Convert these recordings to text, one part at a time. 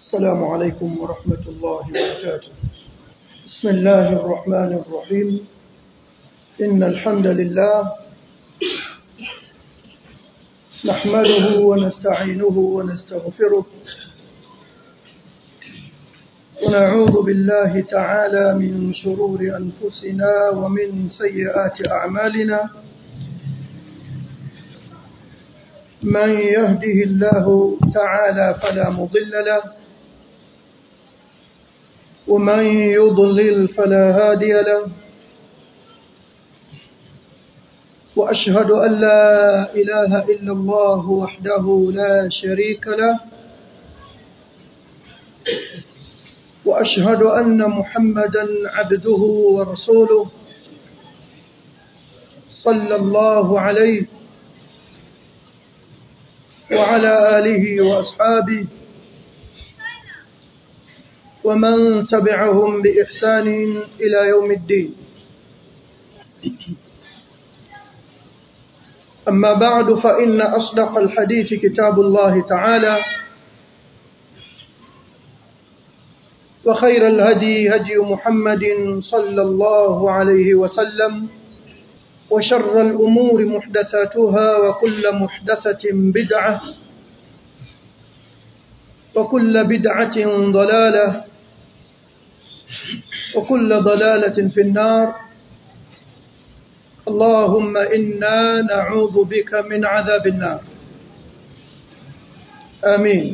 السلام عليكم ورحمة الله وبركاته. بسم الله الرحمن الرحيم. إن الحمد لله نحمده ونستعينه ونستغفره ونعوذ بالله تعالى من شرور أنفسنا ومن سيئات أعمالنا. من يهده الله تعالى فلا مضل له ومن يضلل فلا هادي له. وأشهد أن لا إله إلا الله وحده لا شريك له وأشهد أن محمدا عبده ورسوله صلى الله عليه وعلى آله وأصحابه ومن تبعهم بإحسان إلى يوم الدين. أما بعد فإن أصدق الحديث كتاب الله تعالى وخير الهدي هدي محمد صلى الله عليه وسلم وشر الأمور محدثاتها وكل محدثة بدعة وكل بدعة ضلالة وكل ضلالة في النار. اللهم إنا نعوذ بك من عذاب النار. آمين.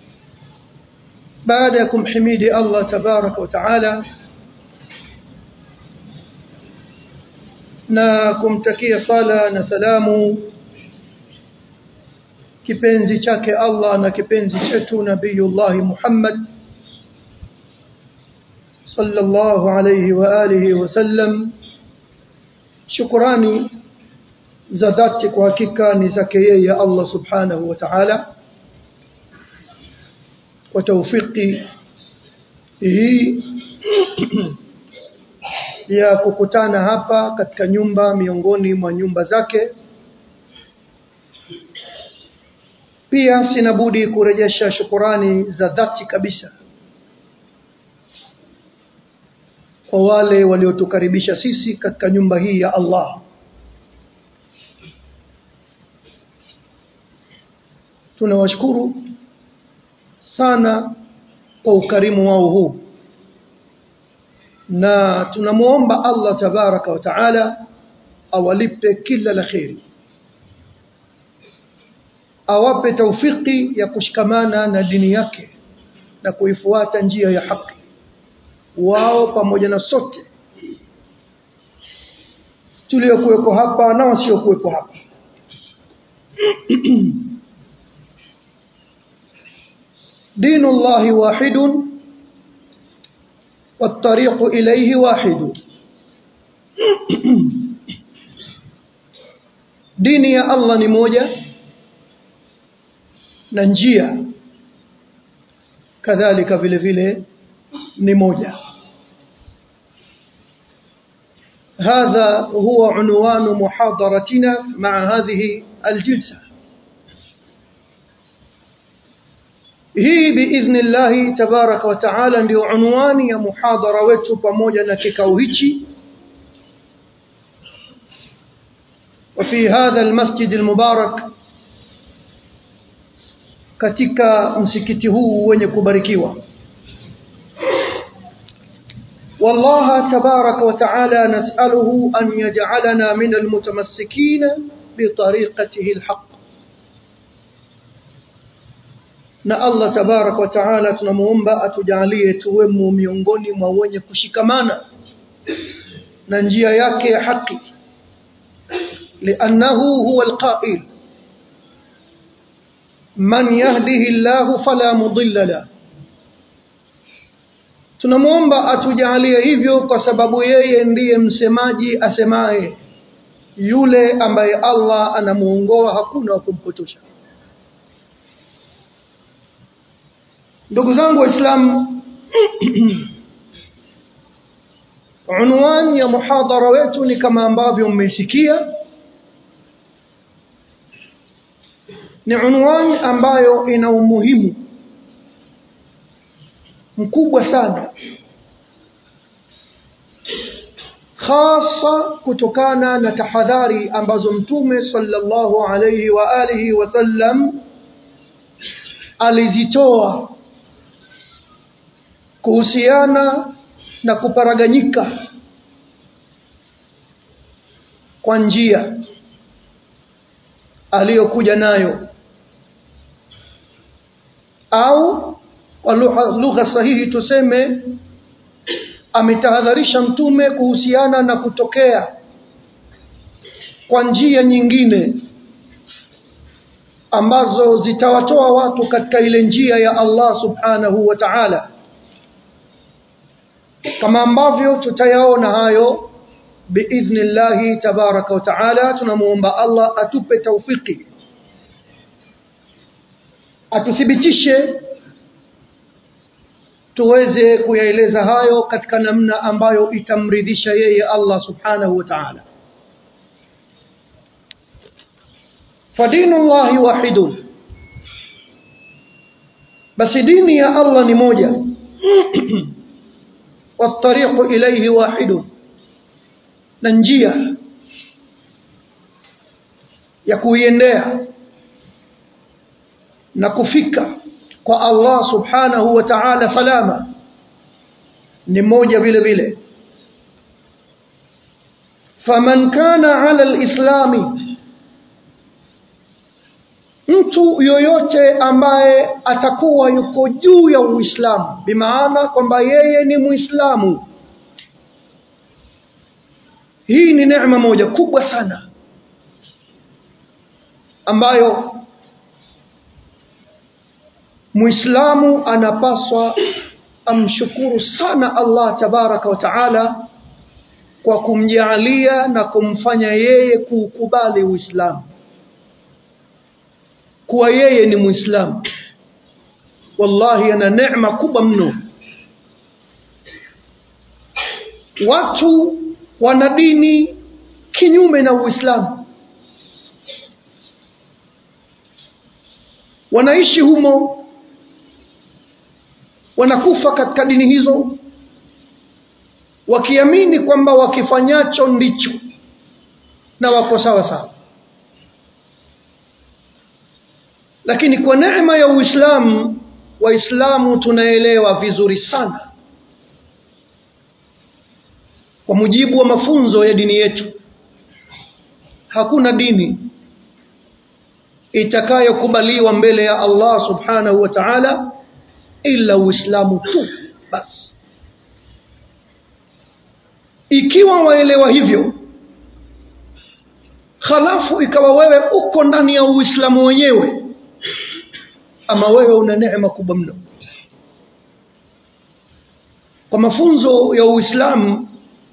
بعدكم حميدي الله تبارك وتعالى na kumtakia sala na salamu kipenzi chake Allah na kipenzi chetu Nabiyullah Muhammad sallallahu alayhi wa alihi wasallam. Shukrani za dhati kwa hakika ni zake yeye Allah subhanahu wa ta'ala kwa tawfiki hii ya kukutana hapa katika nyumba miongoni mwa nyumba zake. Pia sina budi kurejesha shukrani za dhati kabisa kwa wale waliotukaribisha sisi katika nyumba hii ya Allah. Tunawashukuru sana kwa ukarimu wao huu na tunamuomba Allah tabaraka wa taala awalipe kila la kheri, awape taufiki ya kushikamana na dini yake na kuifuata njia ya haki, wao pamoja na sote tuliokuweko hapa na wasiokuwepo hapa. Dinullahi wahidun والطريق إليه واحد. Dini ya Allah ni moja na njia kadhalika vile vile ni moja. هذا هو عنوان محاضرتنا مع هذه الجلسة. Hii biidhnillah tabaraka wa taala ndio unwani ya muhadhara wetu pamoja na kikao hichi. وفي هذا المسجد المبارك, katika msikiti huu wenye kubarikiwa. والله تبارك وتعالى نسأله أن يجعلنا من المتمسكين بطريقته الحق. Na Allah tabarak wa taala tunamuomba atujalie tuwemo miongoni mwa wenye kushikamana na njia yake ya haki, li'annahu huwa alqa'il man yahdihi Allah fala mudilla la. Tunamuomba atujalie hivyo kwa sababu yeye ndiye msemaji asemaye, yule ambaye Allah anamuongoa hakuna kumpotosha. Ndugu zangu Waislamu, unwani ya muhadhara wetu ni kama ambavyo mmesikia, ni unwani ambayo ina umuhimu mkubwa sana, hasa kutokana na tahadhari ambazo Mtume sallallahu alayhi wa alihi wasallam alizitoa kuhusiana na kuparaganyika kwa njia aliyokuja nayo, au kwa lugha sahihi tuseme ametahadharisha Mtume kuhusiana na kutokea kwa njia nyingine ambazo zitawatoa watu katika ile njia ya Allah subhanahu wa ta'ala, kama ambavyo tutayaona hayo biidhnillahi tabaraka wa ta'ala. Tunamuomba Allah atupe taufiki, atuthibitishe tuweze kuyaeleza hayo katika namna ambayo itamridhisha yeye Allah subhanahu wa ta'ala. Fadinullahi wahidun, basi dini ya Allah ni moja. Wattariqu ilayhi wahidun, na njia ya kuiendea na kufika kwa Allah subhanahu wa ta'ala salama ni moja vile vile. Faman kana ala alislami, mtu yoyote ambaye atakuwa yuko juu ya Uislamu, bimaana kwamba yeye ni Muislamu, hii ni neema moja kubwa sana ambayo Muislamu anapaswa amshukuru sana Allah tabaraka wa taala kwa kumjalia na kumfanya yeye kukubali Uislamu, kuwa yeye ni Muislamu. Wallahi ana neema kubwa mno. Watu wana dini kinyume na Uislamu, wanaishi humo, wanakufa katika dini hizo wakiamini kwamba wakifanyacho ndicho na wako sawa sawa. Lakini kwa neema ya Uislamu, Waislamu tunaelewa vizuri sana kwa mujibu wa mafunzo ya dini yetu, hakuna dini itakayokubaliwa mbele ya Allah subhanahu wa ta'ala ila Uislamu tu basi. Ikiwa waelewa hivyo, halafu ikawa wewe uko ndani ya Uislamu wenyewe, ama wewe una neema kubwa mno. Kwa mafunzo ya Uislamu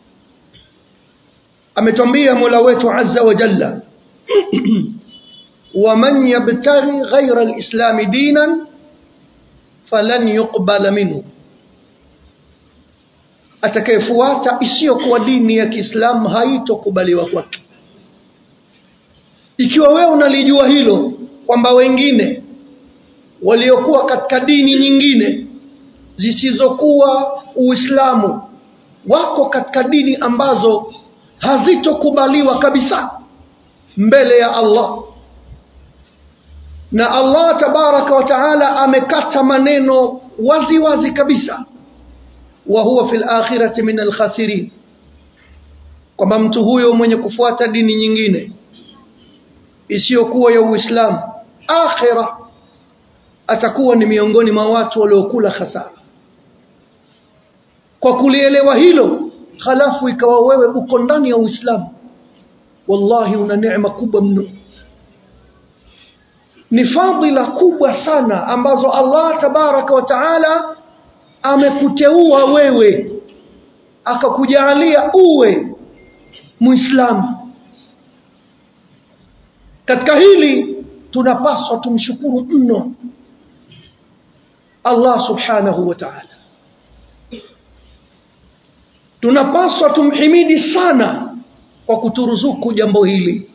ametuambia Mola wetu azza wa jalla, ومن يبتغي غير الإسلام دينا فلن يقبل منه, atakayefuata isiyokuwa dini ya Kiislamu haitokubaliwa kwake. Ikiwa wewe unalijua hilo kwamba wengine waliokuwa katika dini nyingine zisizokuwa Uislamu wako katika dini ambazo hazitokubaliwa kabisa mbele ya Allah, na Allah tabaraka wa taala amekata maneno wazi wazi kabisa, wa huwa fil akhirati min al-khasirin, kwamba mtu huyo mwenye kufuata dini nyingine isiyokuwa ya Uislamu, akhira atakuwa ni miongoni mwa watu waliokula hasara. Kwa kulielewa hilo, halafu ikawa wewe uko ndani ya Uislamu, wallahi una neema kubwa mno. Ni fadhila kubwa sana ambazo Allah tabaraka wa taala amekuteua wewe, akakujalia uwe Muislamu. Katika hili tunapaswa tumshukuru mno Allah subhanahu wa ta'ala. Tunapaswa tumhimidi sana kwa kuturuzuku jambo hili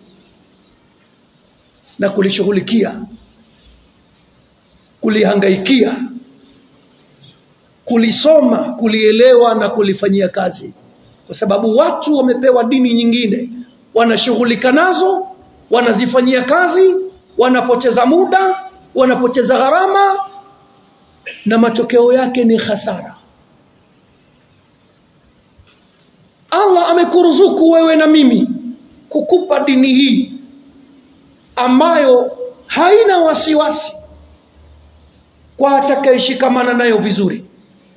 na kulishughulikia, kulihangaikia kulisoma, kulielewa na kulifanyia kazi. Kwa sababu watu wamepewa dini nyingine, wanashughulika nazo, wanazifanyia kazi, wanapoteza muda, wanapoteza gharama, na matokeo yake ni hasara. Allah amekuruzuku wewe na mimi kukupa dini hii ambayo haina wasiwasi kwa atakayeshikamana nayo vizuri.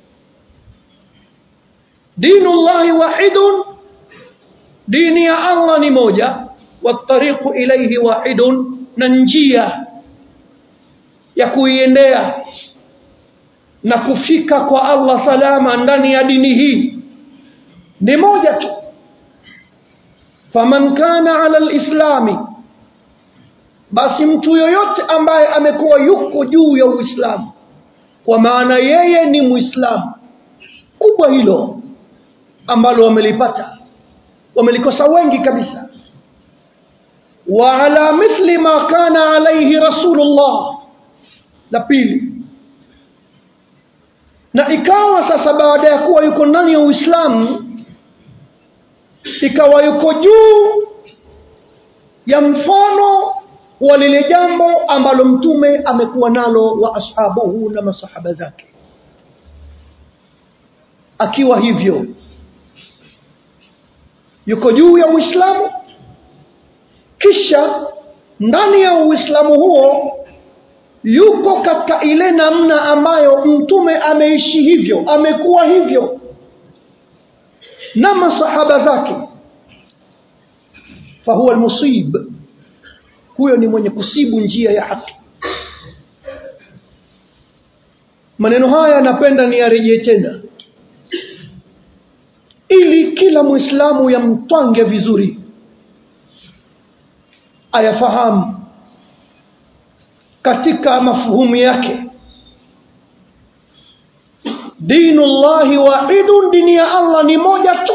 Dinullahi wahidun, dini ya Allah ni moja, wattariqu ilayhi wahidun, na njia ya kuiendea na kufika kwa Allah salama ndani ya dini hii ni moja tu. Faman kana ala alislami, basi mtu yoyote ambaye amekuwa yuko juu ya Uislamu, kwa maana yeye ni Muislamu, kubwa hilo ambalo wamelipata, wamelikosa wengi kabisa. Wa ala mithli ma kana alayhi Rasulullah, la pili, na ikawa sasa baada ya kuwa yuko ndani ya Uislamu, ikawa yuko juu ya mfano wa lile jambo ambalo mtume amekuwa nalo wa ashabuhu na masahaba zake. Akiwa hivyo yuko juu ya Uislamu, kisha ndani ya Uislamu huo yuko katika ile namna ambayo mtume ameishi hivyo, amekuwa hivyo na masahaba zake, fahuwa almusib, huyo ni mwenye kusibu njia ya haki. Maneno haya napenda niyarejee tena ili kila Muislamu yamtwange vizuri, ayafahamu katika mafuhumu yake. Dinullahi wahidun, dini ya Allah ni moja tu.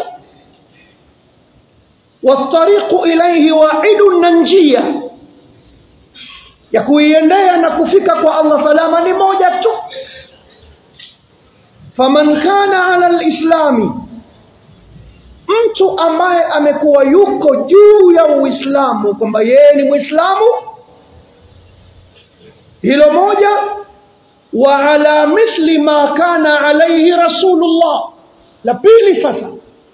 Wattariqu ilayhi wahidun, na njia ya kuiendea na kufika kwa Allah salama ni moja tu. Faman kana ala alislami, mtu ambaye amekuwa yuko juu ya Uislamu, kwamba yeye ni Muislamu, hilo moja. Wa ala mithli ma kana alayhi Rasulullah, la pili sasa,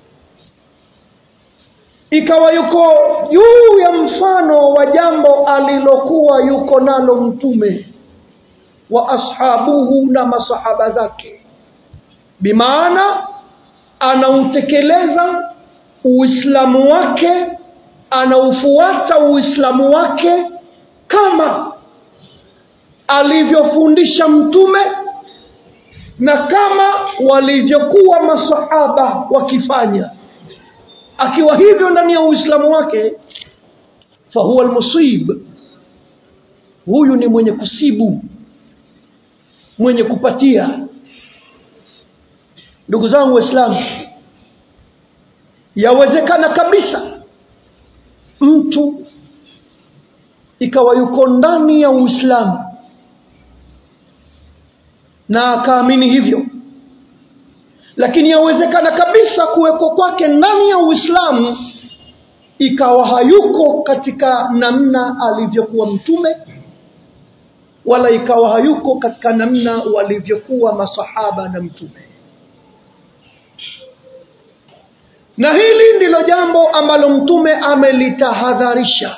ikawa yuko juu ya mfano wa jambo alilokuwa yuko nalo mtume wa ashabuhu na masahaba zake, bimaana anautekeleza Uislamu wake, anaufuata Uislamu wake kama alivyofundisha mtume na kama walivyokuwa masahaba wakifanya. Akiwa hivyo ndani ya Uislamu wake, fahuwa almusib, huyu ni mwenye kusibu, mwenye kupatia. Ndugu zangu Waislamu, yawezekana kabisa mtu ikawa yuko ndani ya Uislamu na akaamini hivyo, lakini yawezekana kabisa kuweko kwake ndani ya Uislamu ikawa hayuko katika namna alivyokuwa mtume, wala ikawa hayuko katika namna walivyokuwa masahaba na mtume. Na hili ndilo jambo ambalo mtume amelitahadharisha,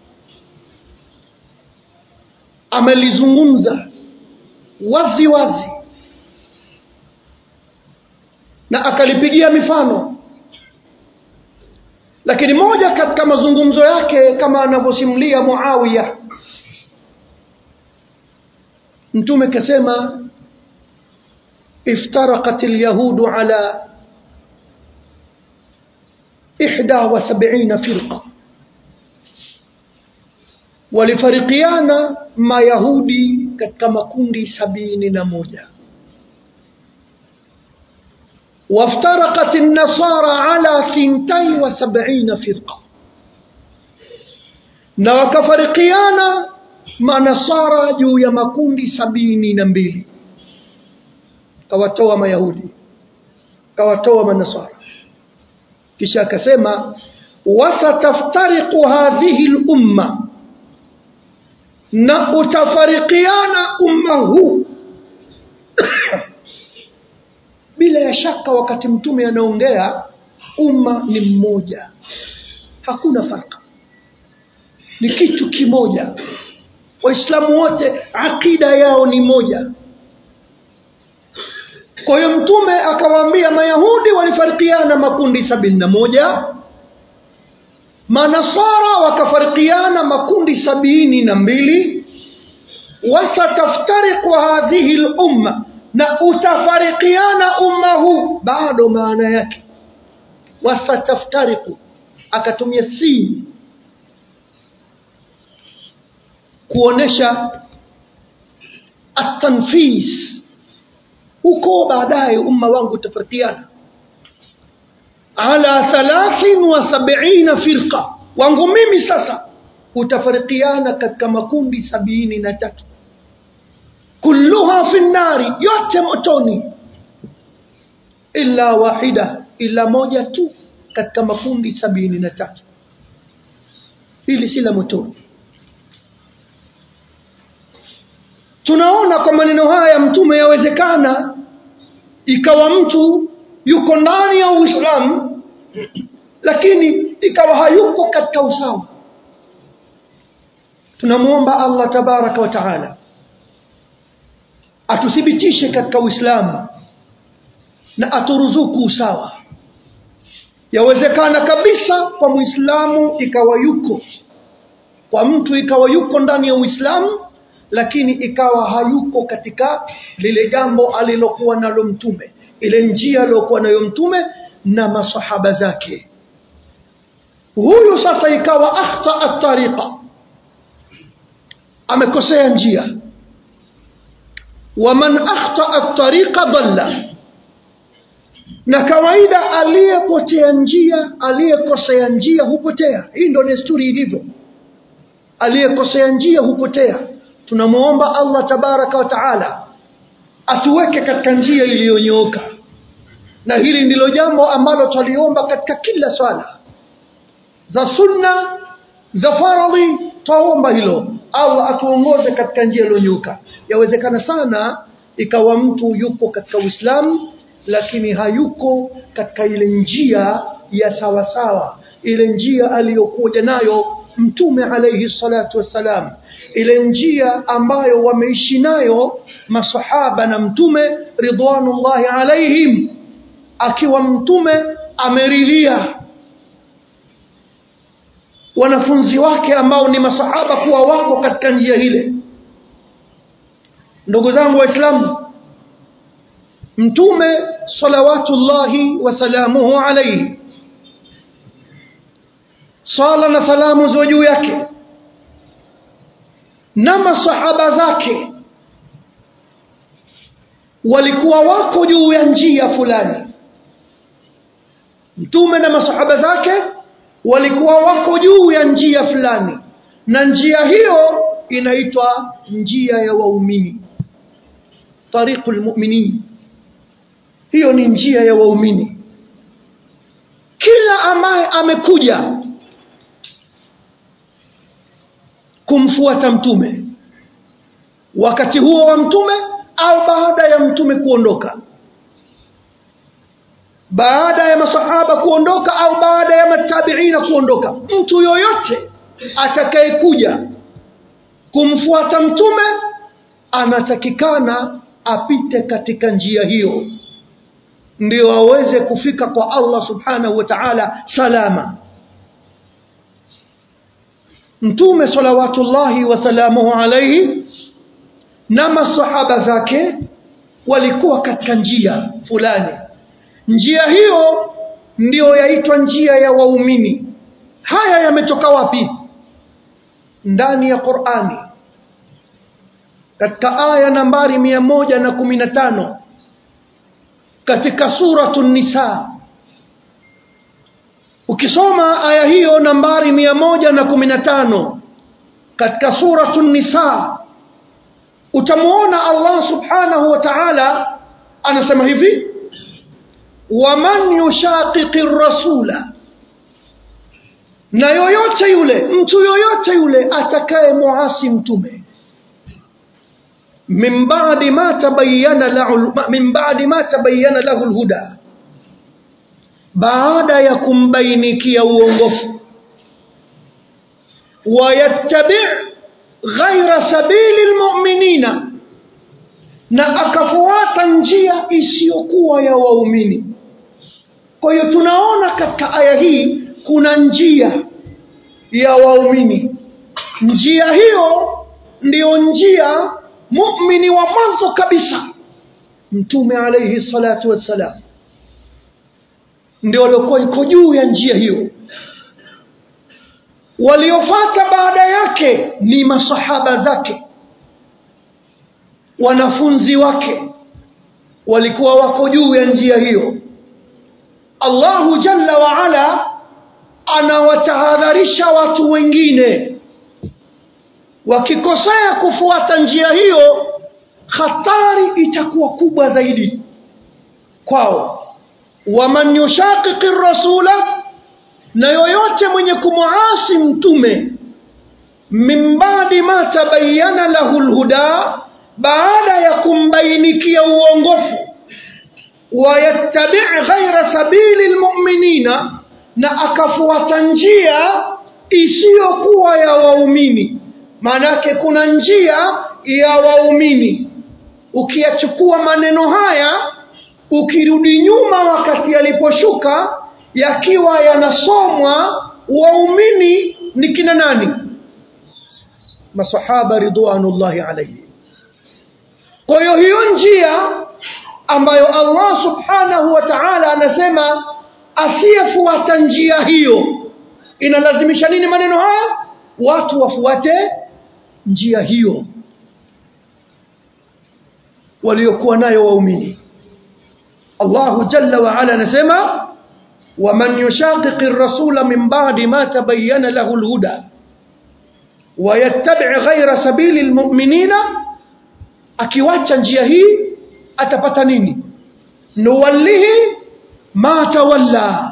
amelizungumza wazi wazi, na akalipigia mifano. Lakini moja katika mazungumzo yake, kama anavyosimulia Muawiya, mtume kasema, iftaraqat alyahudu ala 71 firqa, walifarikiana mayahudi katika makundi 71. وافترقت النصارى على 72 فرقة, na wakafarikiana manasara juu ya makundi 72. kawatoa mayahudi, kawatoa manasara. Kisha akasema wasataftariqu hadhihi al-umma, na utafarikiana umma huu. Bila ya shaka wakati mtume anaongea umma ni mmoja, hakuna farka, ni kitu kimoja. Waislamu wote akida yao ni moja. Kwa hiyo mtume akawaambia mayahudi walifarikiana makundi 71, manasara wakafarikiana makundi 72, wasataftariqu hadhihi al-umma, na utafarikiana umma huu. Bado maana yake wasataftariqu akatumia si kuonesha at-tanfis, huko baadaye umma wangu utafarikiana ala 73 firqa, wangu mimi sasa utafarikiana katika makundi 73, kulluha fi nari, yote motoni, illa wahida, illa moja tu katika makundi 73, hili si la motoni. Tunaona kwa maneno haya mtume yawezekana ikawa mtu yuko ndani ya Uislamu lakini ikawa hayuko katika usawa. Tunamuomba Allah tabaraka wa taala atuthibitishe katika Uislamu na aturuzuku usawa. Yawezekana kabisa kwa Muislamu ikawa yuko, kwa mtu ikawa yuko ndani ya Uislamu lakini ikawa hayuko katika lile jambo alilokuwa nalo mtume, ile njia aliyokuwa nayo mtume na masahaba zake. Huyu sasa ikawa akhta at-tariqa, amekosea njia. Wa man akhta at-tariqa dhalla, na kawaida aliyepotea njia, aliyekosea njia hupotea. Hii ndio desturi ilivyo, aliyekosea njia hupotea. Tunamuomba Allah tabaraka wa taala atuweke katika njia iliyonyooka, na hili ndilo jambo ambalo tuliomba katika kila swala za sunna, za faradhi. Tuomba hilo, Allah atuongoze katika njia iliyonyooka. Yawezekana sana ikawa mtu yuko katika Uislamu lakini hayuko katika ile njia ya sawa sawa, ile njia aliyokuja nayo mtume alayhi salatu wassalam, ile njia ambayo wameishi nayo masahaba na mtume ridwanullahi alayhim, akiwa mtume ameridhia wanafunzi wake ambao ni masahaba kuwa wako katika njia ile. Ndugu zangu Waislamu, mtume salawatullahi wasalamuhu alayhi, sala na salamu ziwe juu yake, na masahaba zake walikuwa wako juu ya njia fulani. Mtume na masahaba zake walikuwa wako juu ya njia fulani, na njia hiyo inaitwa njia ya waumini, tariqul mu'minin. Hiyo ni njia ya waumini. Kila ambaye amekuja kumfuata mtume wakati huo wa mtume au baada ya mtume kuondoka, baada ya masahaba kuondoka au baada ya matabiina kuondoka, mtu yoyote atakayekuja kumfuata mtume anatakikana apite katika njia hiyo, ndio aweze kufika kwa Allah subhanahu wa ta'ala salama. Mtume salawatullahi wasalamuhu alayhi na masahaba zake walikuwa katika njia fulani. Njia hiyo ndio yaitwa njia ya waumini. Haya yametoka wapi? Ndani ya Qur'ani, katika aya nambari 115 katika suratun Nisa. Ukisoma aya hiyo nambari 115 katika suratun Nisa, utamuona Allah subhanahu wa ta'ala anasema hivi, waman yushaqiqi rasula, na yoyote yule, mtu yoyote yule atakaye muasi mtume, min ba'di ma tabayyana lahu alhuda, baada ya kumbainikia uongofu, wayattabi' ghaira sabili almu'minina, na akafuata njia isiyokuwa ya waumini. Kwa hiyo tunaona katika aya hii kuna njia ya waumini. Njia hiyo ndio njia muumini wa mwanzo kabisa, Mtume alayhi salatu wassalam ndio alikuwa yuko juu ya njia hiyo. Waliofuata baada yake ni masahaba zake, wanafunzi wake walikuwa wako juu ya njia hiyo. Allahu jalla wa ala anawatahadharisha watu wengine, wakikosea kufuata njia hiyo, hatari itakuwa kubwa zaidi kwao. Waman yushaqiqi rasula, na yoyote mwenye kumuasi mtume, min ba'di ma tabayyana lahu alhuda, baada ya kumbainikia uongofu, wayattabi' ghaira sabili almu'minina, na akafuata njia isiyokuwa ya waumini. Maanake kuna njia ya waumini. Ukiyachukua maneno haya, ukirudi nyuma wakati yaliposhuka yakiwa yanasomwa, waumini ni kina nani? Masahaba ridwanullahi alayhi. Kwa hiyo njia ambayo Allah subhanahu wa ta'ala anasema asiyefuata njia hiyo, inalazimisha nini maneno haya? Watu wafuate njia hiyo waliokuwa nayo waumini. Allahu jalla wa ala anasema, waman yushaqiqi ar-rasula min ba'di ma tabayyana lahu al-huda wa yattabi' ghayra sabili al-mu'minina, akiwacha njia hii atapata nini? Nuwallihi ma tawalla,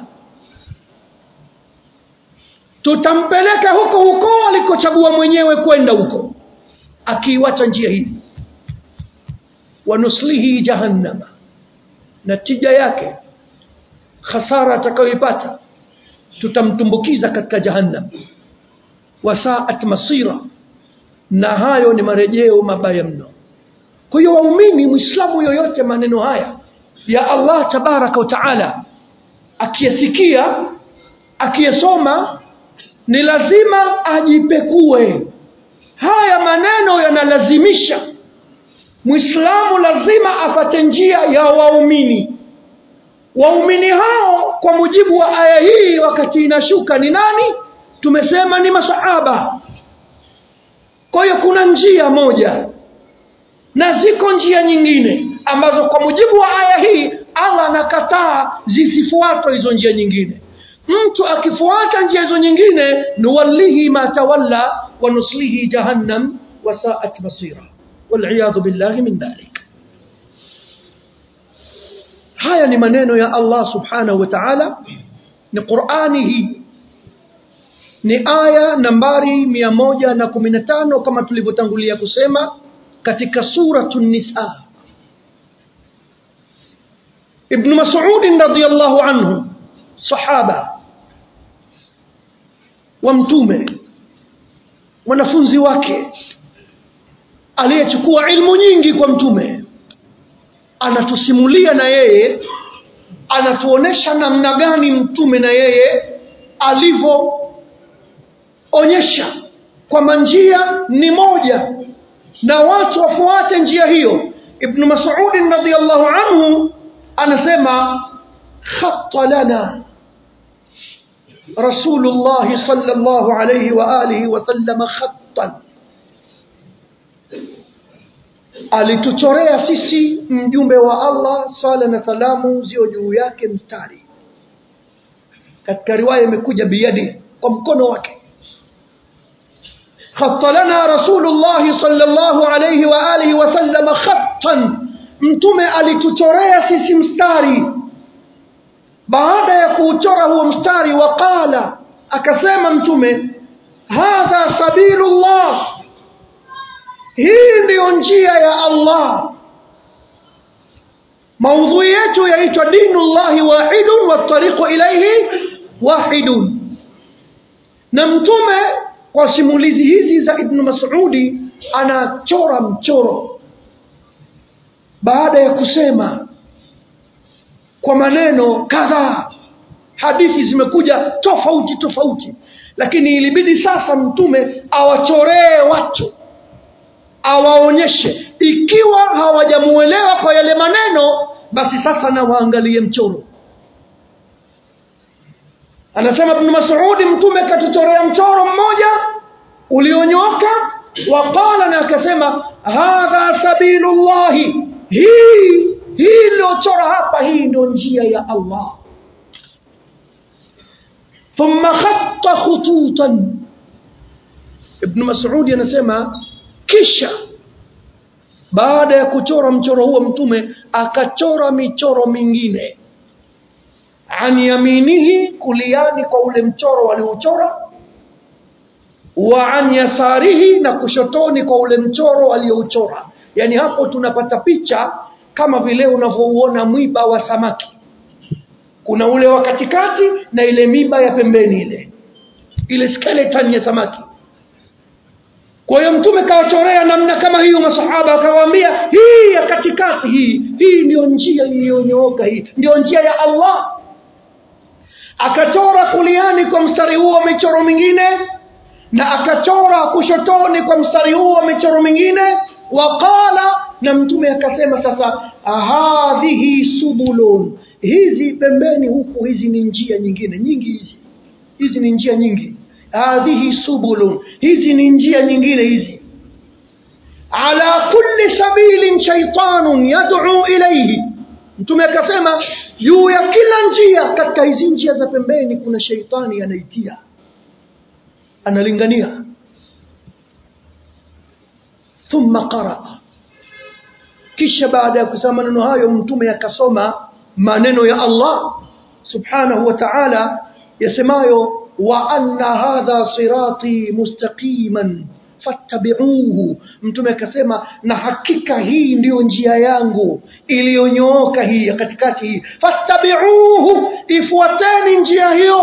tutampeleka huko alikochagua mwenyewe kwenda huko, akiwacha njia hii. Wa nuslihi jahannama, natija yake, khasara atakayoipata, tutamtumbukiza katika jahannam. Wasaat masira, na hayo ni marejeo mabaya mno. Kwa hiyo waumini, muislamu yoyote, maneno haya ya Allah tabaraka wa taala akiyasikia, akiyasoma, ni lazima ajipekue. Haya maneno yanalazimisha muislamu lazima afate njia ya waumini. Waumini hao kwa mujibu wa aya hii wakati inashuka ni nani? Tumesema ni masahaba. Kwa hiyo kuna njia moja na ziko njia nyingine ambazo kwa mujibu wa aya hii Allah anakataa zisifuatwe hizo njia nyingine. Mtu akifuata njia hizo nyingine, nuwallihi ma tawalla wa nuslihi jahannam wa sa'at masira, wal billahi min dhalik. Haya ni maneno ya Allah subhanahu wa ta'ala, ni Qur'ani hii, ni aya nambari 115 kama tulivyotangulia kusema katika suratun Nisa. Ibn Mas'ud radhiyallahu anhu, sahaba wa mtume, mwanafunzi wake aliyechukua ilmu nyingi kwa mtume, anatusimulia na yeye, anatuonesha namna gani mtume na yeye alivyoonyesha kwamba njia ni moja na watu wafuate njia hiyo. Ibn Mas'ud radhiyallahu anhu anasema, khatta lana Rasulullah sallallahu alayhi wa alihi wa sallam khattan, alituchorea sisi mjumbe wa Allah sala na salamu zio juu yake mstari. Katika riwaya imekuja biyadi, kwa mkono wake. Khatta lana Rasulullah sallallahu alayhi wa alihi wa sallam khattan mtume alituchorea sisi mstari. Baada ya kuuchora huo mstari, waqala, akasema mtume, hadha sabilullah, hii ndio njia ya Allah. Maudhui yetu yaitwa dinullahi wahidun wa tariqu ilayhi wahidun. Na mtume kwa simulizi hizi za Ibn Mas'udi anachora mchoro. Baada ya kusema kwa maneno kadhaa, hadithi zimekuja tofauti, lakini ilibidi sasa mtume awachoree watu, awaonyeshe. Ikiwa hawajamuelewa kwa yale maneno, basi sasa na waangalie mchoro. Anasema Ibn Mas'ud, mtume katuchorea mchoro mmoja ulionyooka, waqala, na akasema, hadha sabilullahi, hii iliyochora hapa, hii ndio njia ya Allah. Thumma khatta khututan. Ibn Mas'ud anasema kisha baada ya kuchora mchoro huo, mtume akachora michoro mingine, an yaminihi, kuliani kwa ule mchoro aliochora, wa an yasarihi, na kushotoni kwa ule mchoro aliochora. Yani hapo tunapata picha kama vile unavyoona mwiba wa samaki, kuna ule wa katikati na ile miba ya pembeni, ile skeleton ya samaki. Kwa hiyo mtume kawachorea namna kama hiyo masahaba, akawaambia hii ya katikati, hii ndio njia iliyonyooka, hii ndio njia ya Allah. Akachora kuliani kwa mstari huo michoro mingine, na akachora kushotoni kwa mstari huo michoro mingine. Waqala, na mtume akasema sasa, hadhihi subulun, hizi pembeni huku, hizi ni njia nyingine nyingi, hizi ni njia nyingi. Hadhihi subulun, hizi ni njia nyingine hizi. Ala kulli sabilin shaytanun yad'u ilayhi, mtume akasema juu ya kila njia katika hizi njia za pembeni kuna shaitani anaitia, analingania. Thumma qaraa, kisha baada ya kusema maneno hayo, mtume akasoma maneno ya Allah subhanahu wa ta'ala yasemayo, wa anna hadha sirati mustaqiman fattabi'uhu. Mtume akasema, na hakika hii ndiyo njia yangu iliyonyooka, hii ya katikati hii, fattabi'uhu, ifuateni njia hiyo.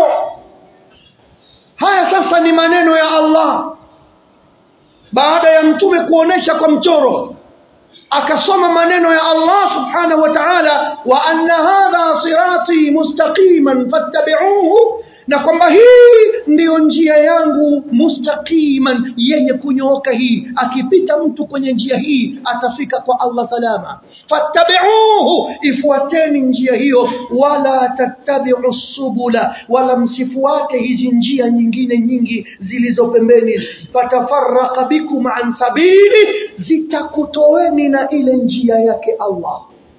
Haya sasa ni maneno ya Allah. Baada ya mtume kuonesha kwa mchoro, akasoma maneno ya Allah subhanahu wa ta'ala, wa anna hadha sirati mustaqiman fattabi'uhu, na kwamba hii ndiyo njia yangu mustaqiman, yenye kunyooka. Hii akipita mtu kwenye njia hii atafika kwa Allah salama. Fattabi'uhu, ifuateni njia hiyo. Wala tattabi'u subula, wala msifuate hizi njia nyingine nyingi zilizo pembeni. Fatafarraqa bikum an sabili, zitakutoweni na ile njia yake Allah.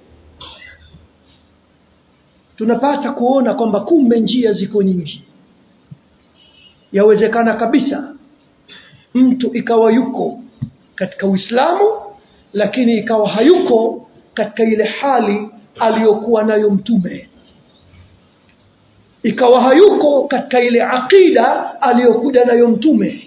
Tunapata kuona kwamba kumbe njia ziko nyingi. Yawezekana kabisa mtu ikawa yuko katika Uislamu, lakini ikawa hayuko katika ile hali aliyokuwa nayo mtume, ikawa hayuko katika ile aqida aliyokuja nayo mtume,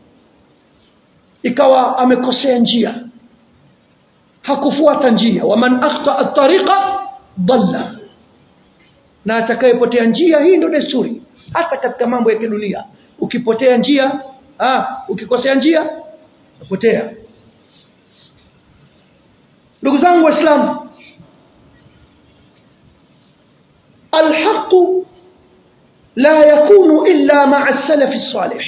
ikawa amekosea njia, hakufuata njia. Waman akhta at-tariqa dhalla, na atakayepotea njia, hii ndio desturi hata katika mambo ya kidunia. Ukipotea njia, ukikosea njia, upotea. Ndugu zangu Waislamu, alhaq la yakunu illa ma'a as-salaf as-salih.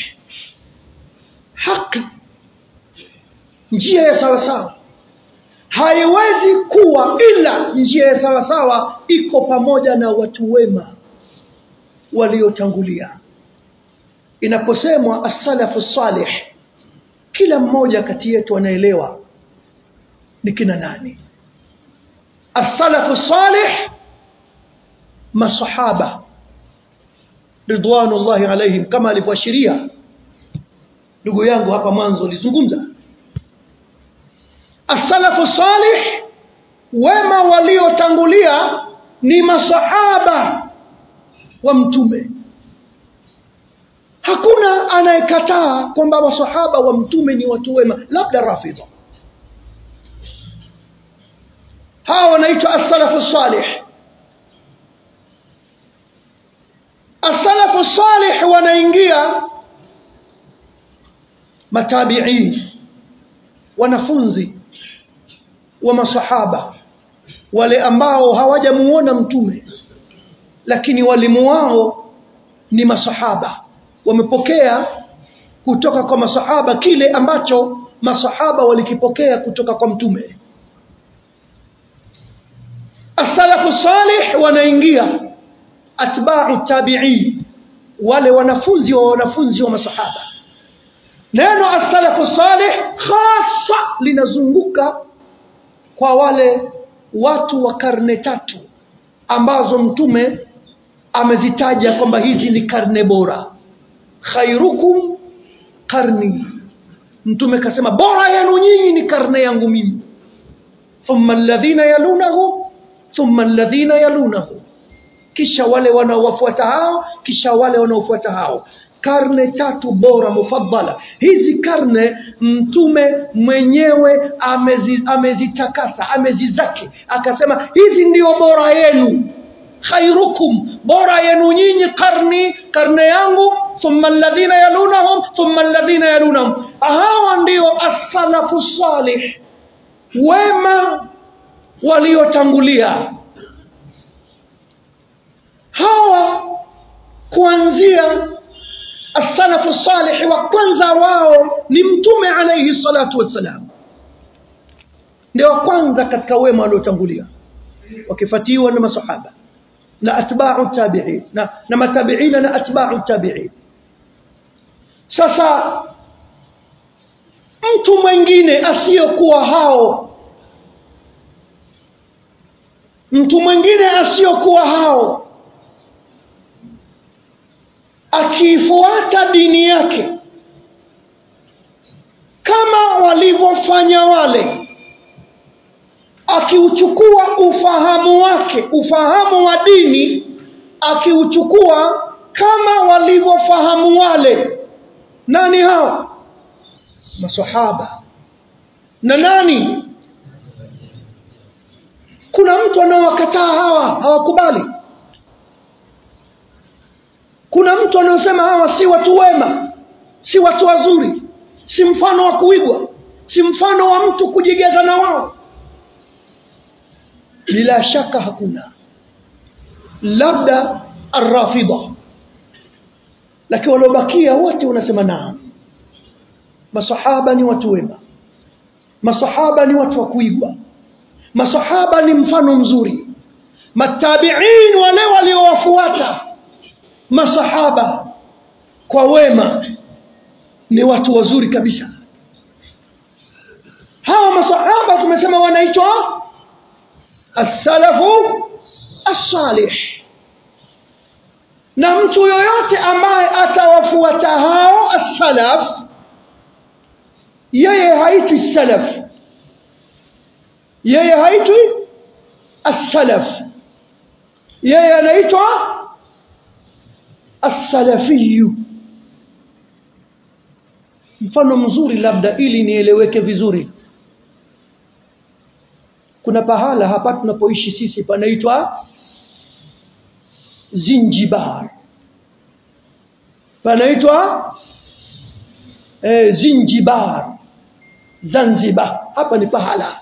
Haki, njia ya sawa sawa, haiwezi kuwa ila njia ya sawa sawa iko pamoja na watu wema waliotangulia. Inaposemwa as-salafu salih, kila mmoja kati yetu anaelewa ni kina nani. As-salafu salih, masahaba ridwanullahi alaihim, kama alivyoashiria ndugu yangu hapa mwanzo alizungumza. As-salafu salih wema waliotangulia ni masahaba wa mtume. Hakuna anayekataa kwamba masahaba wa mtume ni watu wema, labda Rafidha. Hawa wanaitwa as-salafu salih. As-salafu salih wanaingia matabi'in, wanafunzi wa masahaba, wale ambao hawajamuona mtume lakini walimu wao ni masahaba, wamepokea kutoka kwa masahaba kile ambacho masahaba walikipokea kutoka kwa mtume. As-salafu salih wanaingia atba'u tabi'in, wale wanafunzi wa masahaba. Neno as-salafu salih khassa linazunguka kwa wale watu wa karne tatu ambazo mtume amezitaja kwamba hizi ni karne bora. Khairukum qarni, mtume kasema bora yenu nyinyi ni karne yangu mimi. Thumma alladhina yalunahu, thumma alladhina yalunahu, kisha wale wanaofuata hao, kisha wale wanaofuata hao. Karne tatu bora mufaddala. Hizi karne mtume mwenyewe amezitakasa, amezizaki, akasema hizi ndio bora yenu. Khairukum, bora yenu nyinyi qarni, karne yangu, thumma alladhina yalunahum, thumma alladhina yalunahum. Hawa ndio as-salafu salih, wema waliotangulia. Hawa kuanzia as-salafu salih wa kwanza wao ni mtume alayhi salatu wassalam, ndio kwanza katika wema waliotangulia, wakifuatiwa na masahaba na atba'u tabi'in na matabi'ina na atba'u tabi'in. Sasa mtu mwingine asiyokuwa hao, mtu mwingine asiyokuwa hao akifuata dini yake kama walivyofanya wale, akiuchukua ufahamu wake, ufahamu wa dini akiuchukua kama walivyofahamu wale. Nani hao? Masahaba. Na nani? Kuna mtu anawakataa hawa, hawakubali. Kuna mtu anasema hawa si watu wema, si watu wazuri, si mfano wa kuigwa, si mfano wa mtu kujigeza na wao. Bila shaka hakuna, labda ar-Rafidha, lakini waliobakia wote wanasema naam, masahaba ni watu wema, masahaba ni watu wa kuigwa, masahaba ni mfano mzuri, matabi'in wale waliowafuata masahaba kwa wema ni watu wazuri kabisa. Hawa masahaba tumesema wanaitwa as-salafu as-salih, na mtu yoyote ambaye atawafuata hao as-salaf, yeye haitwi salaf, yeye haitwi as-salaf, yeye anaitwa as-salafiyu. Mfano mzuri labda ili nieleweke vizuri, kuna pahala hapa tunapoishi sisi panaitwa Zinjibar, panaitwa Zinjibar, Zanzibar. Hapa ni pahala.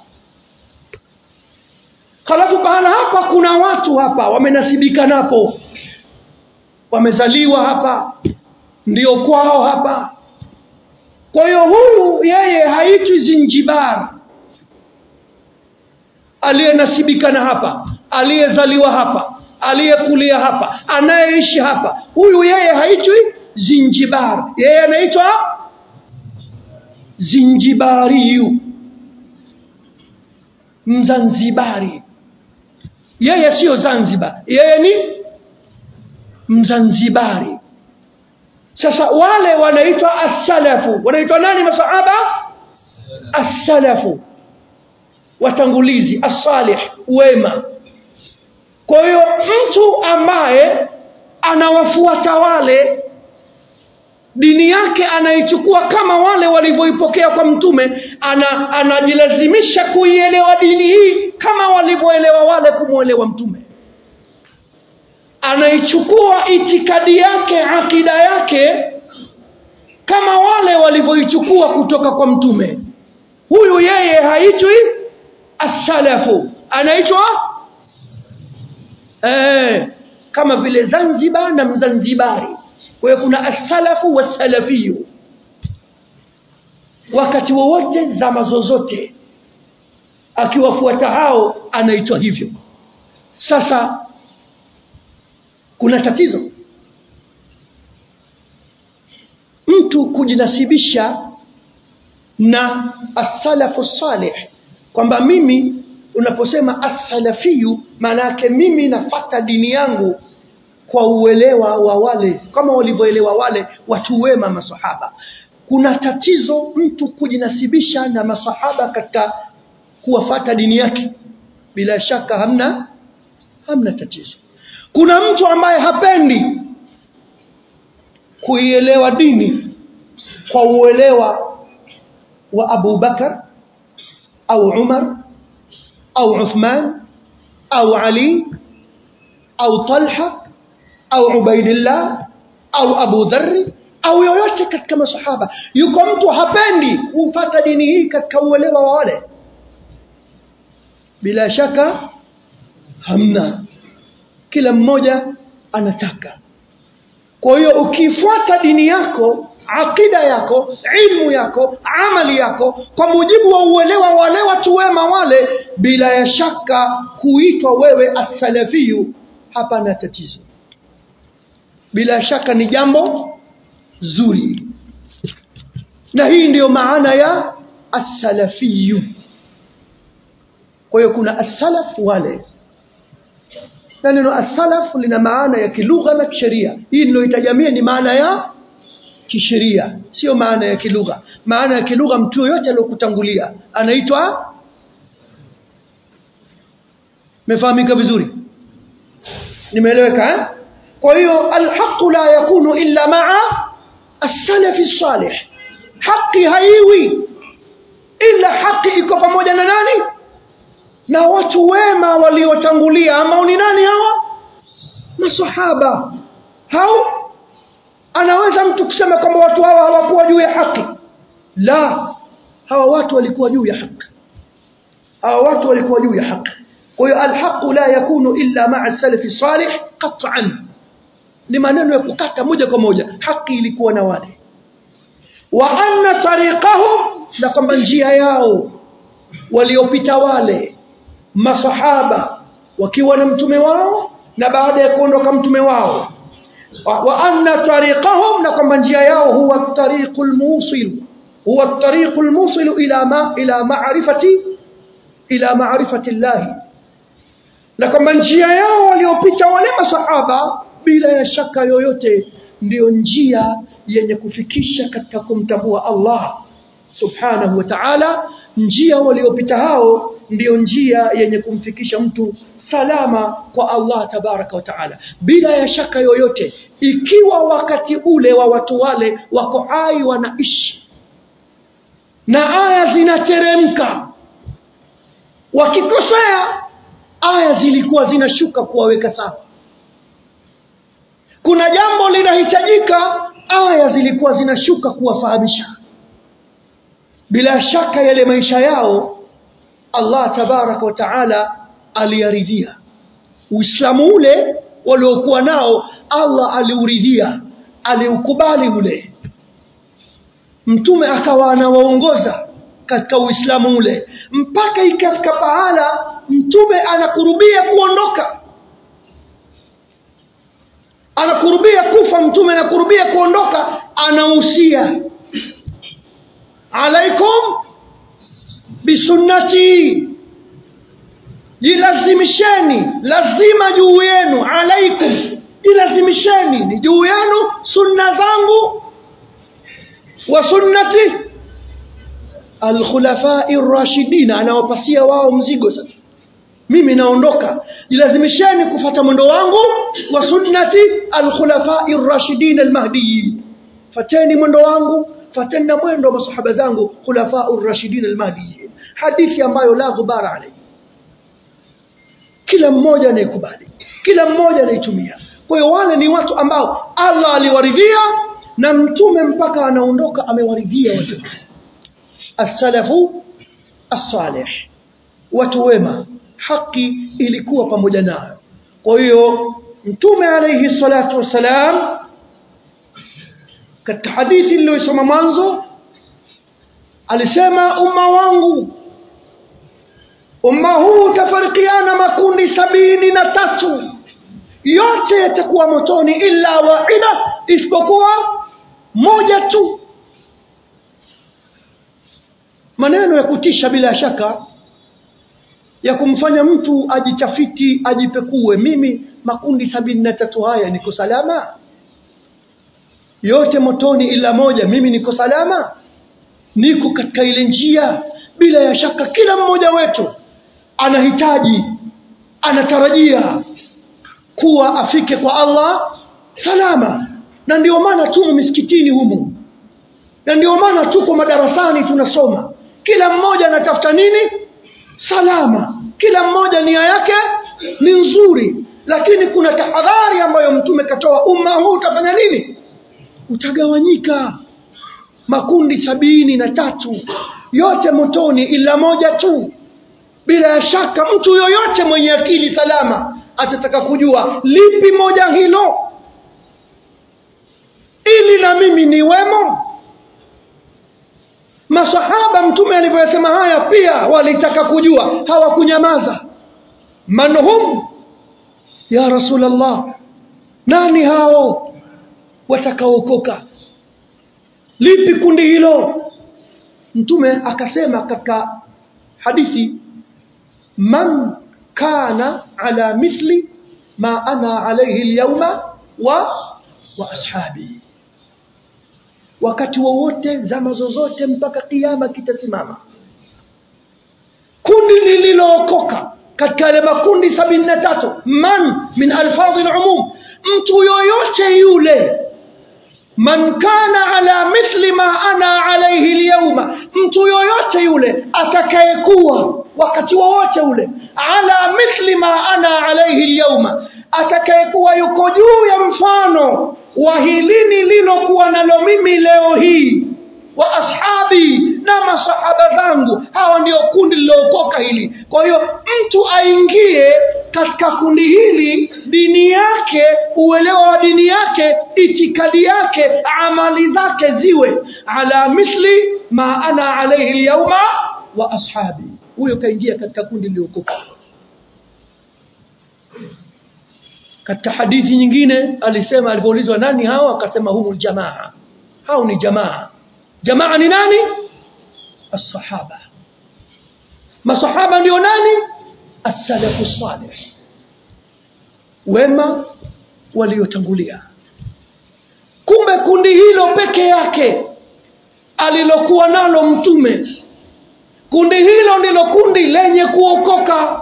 Halafu pahala hapa kuna watu hapa wamenasibika napo, wamezaliwa hapa, ndio kwao hapa. Kwa hiyo huyu yeye haitwi Zinjibar, aliyenasibika na hapa, aliyezaliwa hapa, aliyekulia hapa, anayeishi hapa, huyu yeye haitwi Zinjibar, yeye anaitwa Zinjibariyu, Mzanzibari. Yeye sio Zanzibar, yeye ni Mzanzibari. Sasa wale wanaitwa as-salafu. Wanaitwa nani masahaba? As-salafu. watangulizi as-salih, wema. Kwa hiyo mtu ambaye anawafuata wale, dini yake anaichukua kama wale walivyoipokea kwa mtume, anajilazimisha kuielewa dini hii kama walivyoelewa wale kumuelewa mtume. Anaichukua itikadi yake, akida yake kama wale walivyoichukua kutoka kwa mtume. Huyu yeye haitwi as-salafu, anaitwa kama vile Zanzibar na Mzanzibari. Kwa hiyo kuna as-salafu was-salafiyu, wakati wowote, zama zozote, akiwafuata hao anaitwa hivyo. Sasa kuna tatizo mtu kujinasibisha na as-salafu salih, kwamba mimi, unaposema as-salafiyu, maana yake mimi nafuata dini yangu kwa uelewa wa wale, kama walivyoelewa wale watu wema, masahaba. Kuna tatizo mtu kujinasibisha na masahaba katika kuwafuata dini yake, bila shaka hamna tatizo. Kuna mtu ambaye hapendi kuielewa dini kwa uelewa wa Abu Bakar au Umar au Uthman au Ali au Talha au Ubaidillah au Abu Dharr au yoyote katika masahaba. Yuko mtu hapendi kufuata dini hii katika uelewa wa wale, bila shaka hamna. Kila mmoja anataka. Kwa hiyo ukifuata dini yako, akida yako, ilmu yako, amali yako kwa mujibu wa uelewa wale watu wema wale, bila ya shaka kuitwa wewe as-salafiyu, hapana tatizo. Bila shaka ni jambo zuri. Na hii ndiyo maana ya as-salafiyu. Kwa hiyo kuna as-salaf wale. Na neno as-salaf lina maana ya kilugha na kisheria. Hii ndio itajamia ni maana ya kisheria, sio maana ya kilugha. Maana ya kilugha, mtu yote aliyokutangulia anaitwa. Mefahamika vizuri? Nimeeleweka? Kwa hiyo al-haqq la yakunu illa ma'a as-salaf as-salih. Haki haiwi ila haki iko pamoja na nani? Na watu wema waliotangulia. Ambao ni nani hawa? Masahaba. Hao anaweza mtu kusema kwamba watu hawa hawakuwa juu ya haki? La, hawa watu walikuwa juu ya haki. Hawa watu walikuwa juu ya haki. Kwa hiyo al-haqq la yakunu illa ma'a as-salaf as-salih qat'an. Ni maneno ya kukata moja kwa moja. Haki ilikuwa na wale. Wa anna tariqahum, na kwamba njia yao waliopita wale masahaba wakiwa na mtume wao na baada ya kuondoka mtume wao. Wa anna tariqahum, na kwamba njia yao huwa at-tariqul musil, huwa at-tariqul musil ila ma'rifati Allah. Na kwamba njia yao waliopita wale masahaba bila ya shaka yoyote ndio njia yenye kufikisha katika kumtambua Allah subhanahu wa ta'ala. Njia waliopita hao ndio njia yenye kumfikisha mtu salama kwa Allah tabaraka wa ta'ala, bila ya shaka yoyote. Ikiwa wakati ule wa watu wale wako hai wanaishi na aya zinateremka, wakikosea aya zilikuwa zinashuka kuwaweka sawa. Kuna jambo linahitajika, aya zilikuwa zinashuka kuwafahamisha. Bila shaka yale maisha yao Allah tabaraka wa ta'ala aliyaridhia. Uislamu ule waliokuwa nao Allah aliuridhia, aliukubali ule. Mtume akawa anawaongoza katika Uislamu ule, mpaka ikafika pahala mtume anakurubia kuondoka, anakurubia kufa. Mtume anakurubia kuondoka, anahusia, alaikum bisunnati, jilazimisheni, lazima juu yenu. Alaikum, jilazimisheni, ni juu yenu sunna zangu, wa sunnati al-khulafai ar-rashidin, anawapasia wao mzigo. Sasa mimi naondoka, jilazimisheni kufuata mwendo wangu wa sunnati al-khulafai ar-rashidin al-mahdiyyin. Fateni mwendo wangu, fateni mwendo wa masahaba zangu khulafai ar-rashidin al-mahdiyyin. Hadithi ambayo la ghubara alayhi, kila mmoja anaikubali, kila mmoja anaitumia. Kwa hiyo wale ni watu ambao Allah aliwaridhia na mtume mpaka anaondoka amewaridhia watu. As-salafu as-salih, watu wema, haki ilikuwa pamoja nao. Kwa hiyo mtume alayhi salatu wasalam katika hadithi iliyosoma mwanzo alisema, umma huu utafarikiana makundi 73, yote yatakuwa motoni illa wahida, isipokuwa moja tu. Maneno ya kutisha bila shaka, ya kumfanya mtu ajitafiti, ajipekue. Mimi makundi 73 haya niko salama? Yote motoni ila moja, mimi niko salama? Niko katika ile njia? Bila ya shaka kila mmoja wetu anahitaji, anatarajia kuwa afike kwa Allah salama. Na ndio maana tumo misikitini humu, na ndio maana tuko madarasani tunasoma. Kila mmoja anatafuta nini? Salama. Kila mmoja nia yake ni nzuri, lakini kuna tahadhari ambayo mtume katoa. Umma huu utafanya nini? Utagawanyika makundi 73, yote motoni ila moja tu. Bila shaka mtu yoyote mwenye akili salama atataka kujua lipi moja hilo, ili na mimi niwemo. Masahaba mtume alivyosema haya pia walitaka kujua, hawakunyamaza. Manhum ya Rasulullah, nani hao watakaokoka? Lipi kundi hilo? Mtume akasema katika hadithi, man kana ala mithli ma ana alayhi al-yawma wa ashabi. Wakati wowote, zama zozote, mpaka kiyama kitasimama, kundi lililookoka katika ile makundi 73, man min alfadhi al-umum, mtu yoyote yule. Man kana ala mithli ma ana alayhi al-yawma, mtu yoyote yule atakayekuwa wakati wowote ule ala mithli ma ana alayhi al-yawma, atakayekuwa yuko juu ya mfano wa hili nililokuwa nalo mimi leo hii, wa ashabi, na masahaba zangu. Hawa ndio kundi lilookoka hili. Kwa hiyo mtu aingie katika kundi hili, dini yake, uelewa wa dini yake, itikadi yake, amali zake ziwe ala mithli ma ana alayhi al-yawma wa ashabi. Huyo kaingia katika kundi lilookoka. Katika hadithi nyingine alisema, alipoulizwa nani hao, akasema humul jamaa. Hao ni jamaa. Jamaa ni nani? As-sahaba. Masahaba ndio nani? As-salafu salih, wema waliotangulia. Kumbe kundi hilo peke yake alilokuwa nalo mtume, kundi hilo ndilo kundi lenye kuokoka.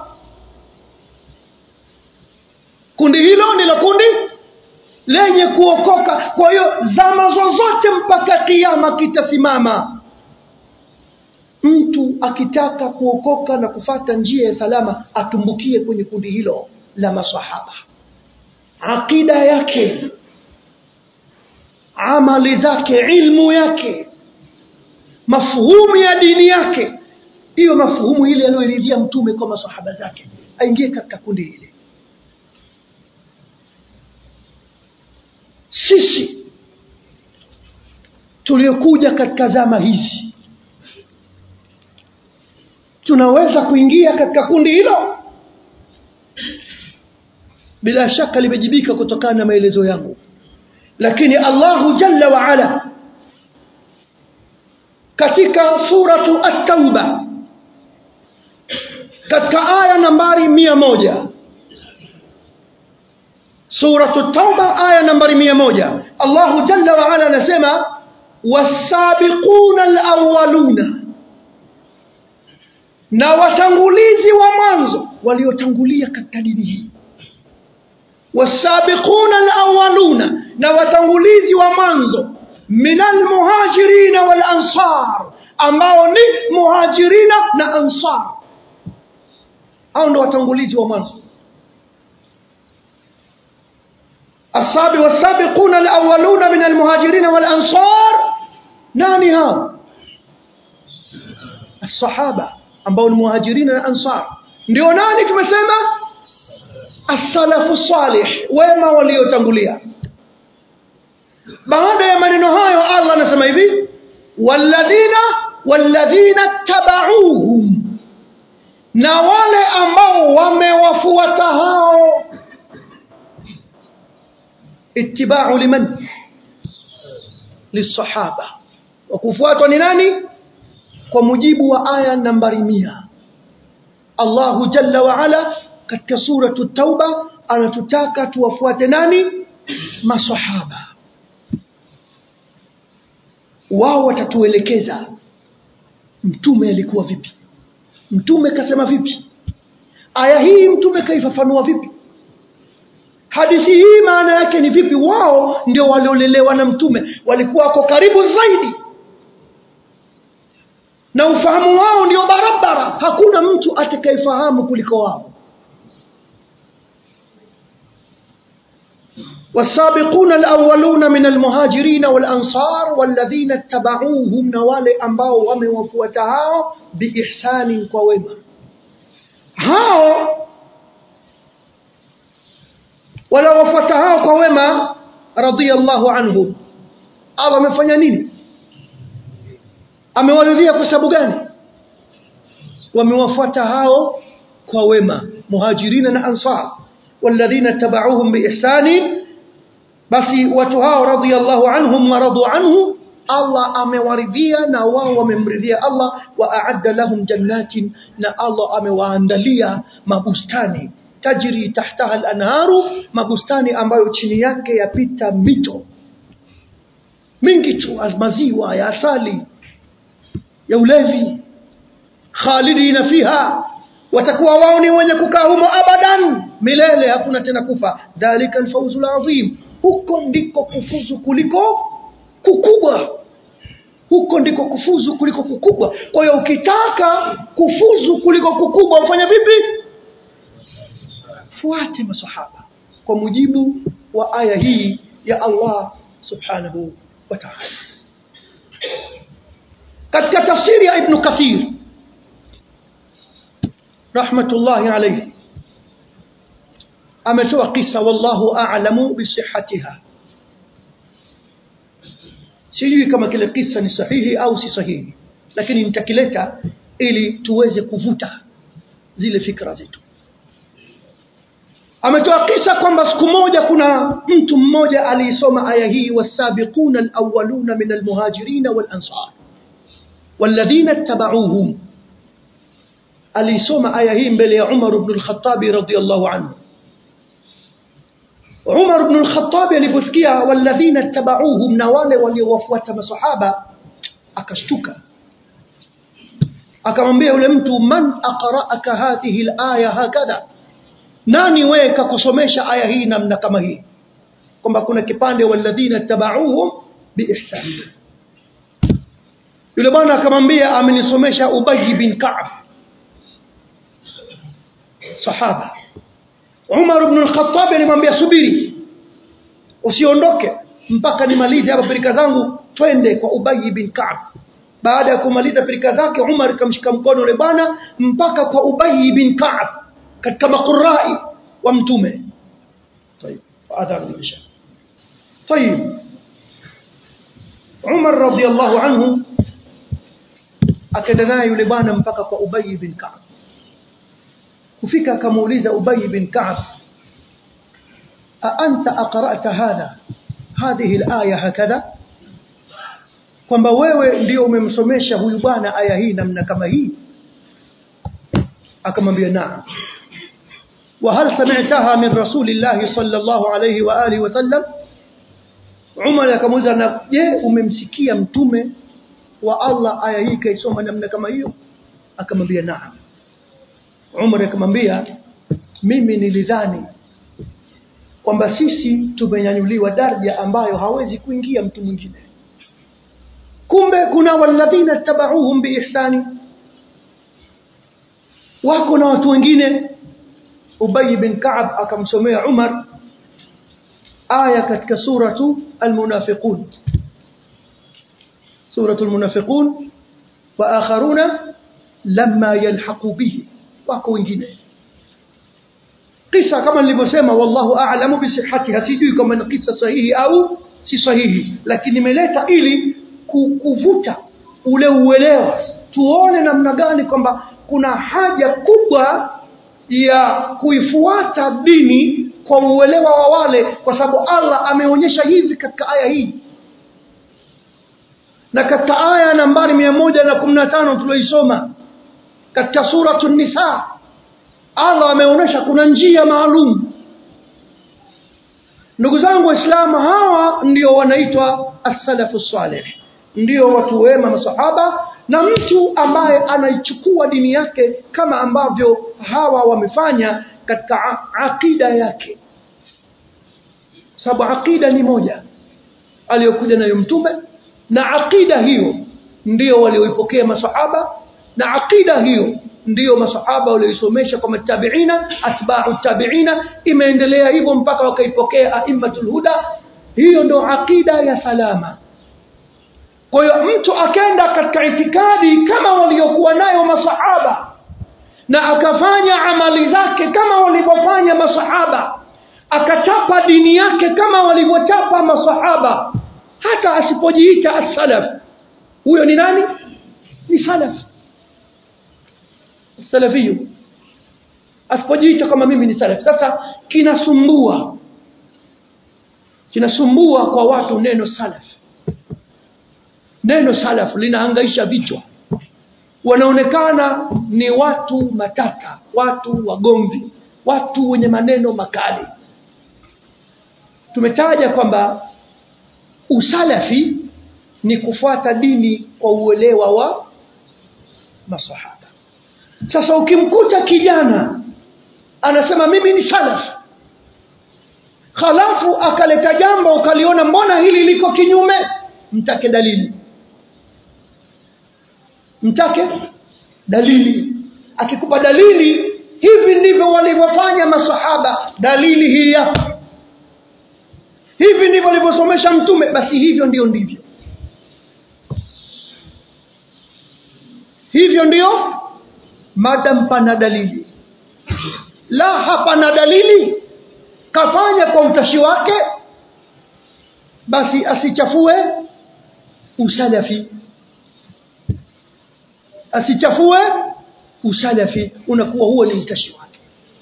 Kundi hilo ndilo kundi lenye kuokoka. Kwa hiyo zama zozote mpaka kiyama kitasimama, mtu akitaka kuokoka na kufata njia ya salama, atumbukie kwenye kundi hilo la masahaba. Akida yake, amali zake, ilmu yake, mafuhumu ya dini yake, hiyo mafuhumu ile aliyoridhia mtume kwa masahaba zake, aingie katika kundi hili. Sisi tuliokuja katika zama hizi tunaweza kuingia katika kundi hilo? Bila shaka limejibika kutokana na maelezo yangu. Lakini Allahu Jalla wa Ala katika suratu At-Tauba, katika aya nambari 100, suratu At-Tauba aya nambari 100, Allahu Jalla wa Ala anasema, was-sabiquna al-awwaluna na watangulizi wa mwanzo waliotangulia katika dini hii. Wasabiquna alawwaluna, na watangulizi wa mwanzo minal muhajirina wal ansar, ambao ni muhajirina na ansar. Hao ndio watangulizi wa mwanzo. والسابقون الأولون من المهاجرين والأنصار. nani hao? الصحابة ambao ni muhajirina na ansar. Ndio nani tumesema? As-salafu salih, wema waliotangulia. Baada ya maneno hayo Allah anasema hivi, walladhina tabauhum, na wale ambao wamewafuata hao. Ittiba'u liman? Lisahaba. Wakufuatwa ni nani? Kwa mujibu wa aya nambari 100. Allahu jalla wa ala katika suratu Tauba anatutaka tuwafuate nani? Masahaba. Wao watatuelekeza mtume alikuwa vipi, mtume kasema vipi, aya hii mtume kaifafanua vipi, hadithi hii maana yake ni vipi. Wao ndio waliolelewa na mtume, walikuwa wako karibu zaidi na ufahamu wao ndio barabara. Hakuna mtu atakayefahamu kuliko wao. والسابقون الأولون من المهاجرين والأنصار والذين اتبعوهم, na wale ambao wamewafuata hao biihsani, kwa wema. Hao wala wafuata hao kwa wema, radiyallahu anhum. Allah amefanya nini? Amewaridhia kwa sababu gani? Wamewafuata hao kwa wema, muhajirina na ansar. Walladhina tabauhum biihsani, basi watu hao radiyallahu anhum wa radu anhu, Allah amewaridhia na wao wamemridhia Allah. Wa a'adda lahum jannatin, na Allah amewaandalia mabustani, tajri tahtaha al-anharu, mabustani ambayo chini yake yapita mito mingi tu, maziwa ya asali, ya ulevi. Khalidina fiha, watakuwa wao ni wenye kukaa humo abadan, milele, hakuna tena kufa. Dhalika al-fawzul azim, huko ndiko kufuzu kuliko kukubwa. Huko ndiko kufuzu kuliko kukubwa. Kwa hiyo ukitaka kufuzu kuliko kukubwa ufanye vipi? Fuate masahaba kwa mujibu wa aya hii ya Allah subhanahu wa ta'ala. Katika tafsiri ya Ibn Kathir rahmatullahi alayhi, ametoa kisa, wallahu a'lamu bisihhatiha. Sijui kama kile kisa ni sahihi au si sahihi, lakini nitakileta ili tuweze kuvuta zile fikra zetu. Ametoa kisa kwamba siku moja kuna mtu mmoja alisoma aya hii, wasabiquna alawwaluna min almuhajirin wal ansar walladhina ittaba'uhum. Alisoma aya hii mbele ya Umar ibn al-Khattab radiyallahu anhu. Umar ibn al-Khattab aliposikia walladhina ittaba'uhum, na wale waliowafuata masahaba, akashtuka, akamwambia yule mtu, man aqra'aka hadhihi al-aya hakadha, nani wewe kakusomesha aya hii namna kama hii, kwamba kuna kipande walladhina ittaba'uhum biihsan. Yule bwana akamwambia, amenisomesha Ubay bin Ka'b, sahaba. Umar ibn al-Khattab alimwambia, subiri, usiondoke mpaka nimalize hapa pirika zangu, twende kwa Ubay bin Ka'b. Baada ya kumaliza pirika zake, Umar kamshika mkono yule bwana mpaka kwa Ubay bin Ka'b, katika maqurai wa mtume. طيب adhan bisha. طيب Umar radiyallahu anhu akaenda naye yule bwana mpaka kwa Ubay bin Ka'b. Kufika akamuuliza Ubay bin Ka'b, a anta aqra'ta hadhihi al-aya hakadha, kwamba wewe ndio umemsomesha huyu bwana aya hii namna kama hii? Akamwambia naam. Wa hal sami'taha min rasulillahi sallallahu alayhi wa alihi wa sallam? Umar akamuuliza, na je, umemsikia mtume wa Allah aya hii kaisoma namna kama hiyo? Akamwambia naam. Umar akamwambia, mimi nilidhani kwamba sisi tumenyanyuliwa daraja ambayo hawezi kuingia mtu mwingine, kumbe kuna walladhina tabauhum biihsani, wako na watu wengine. Ubay bin Ka'b akamsomea Umar aya katika suratu al-Munafiqun, suratul Munafiqun, wa akharuna lamma yalhaqu bihi, wako wengine. Kisa kama nilivyosema, wallahu a'lamu bi sihhatiha, sijui kama ni kisa sahihi au si sahihi, lakini nimeleta ili kuvuta ule uelewa, tuone namna gani kwamba kuna haja kubwa ya kuifuata dini kwa uelewa wa wale, kwa sababu Allah ameonyesha hivi katika aya hii. Na katika aya nambari 115 tuliyoisoma katika suratu Nisa, Allah ameonyesha kuna njia maalum. Ndugu zangu Waislamu, hawa ndio wanaitwa as-salafu salih, ndio watu wema masahaba, na mtu ambaye anaichukua dini yake kama ambavyo hawa wamefanya katika aqida yake, sababu aqida ni moja aliyokuja nayo mtume, na aqida hiyo ndio walioipokea masahaba, na aqida hiyo ndio masahaba walioisomesha kwa matabiina, atba'u tabiina, imeendelea hivyo mpaka wakaipokea aimmatul huda. Hiyo ndio aqida ya salama. Kwa hiyo mtu akaenda katika itikadi kama waliokuwa nayo masahaba na akafanya amali zake kama walivyofanya masahaba, akachapa dini yake kama walivyochapa masahaba, hata asipojiita as-salaf, huyo ni nani? Ni salaf. Salafiyu asipojiita kama mimi ni salaf. Sasa kinasumbua kwa watu neno salaf. Neno salaf linahangaisha vichwa, wanaonekana ni watu matata, watu wagomvi, watu wenye maneno makali. Tumetaja kwamba usalafi ni kufuata dini kwa uelewa wa masahaba. Sasa ukimkuta kijana anasema mimi ni salaf, halafu akaleta jambo ukaliona mbona hili liko kinyume, mtake dalili. Akikupa dalili, hivi ndivyo walivyofanya masahaba, dalili hii hapa, hivi ndivyo walivyosomesha mtume, basi hivyo ndivyo. Hivyo ndio madam pana dalili. La, hapana dalili, kafanya kwa utashi wake, basi asichafue usalafi. Unakuwa huo ni utashi wake.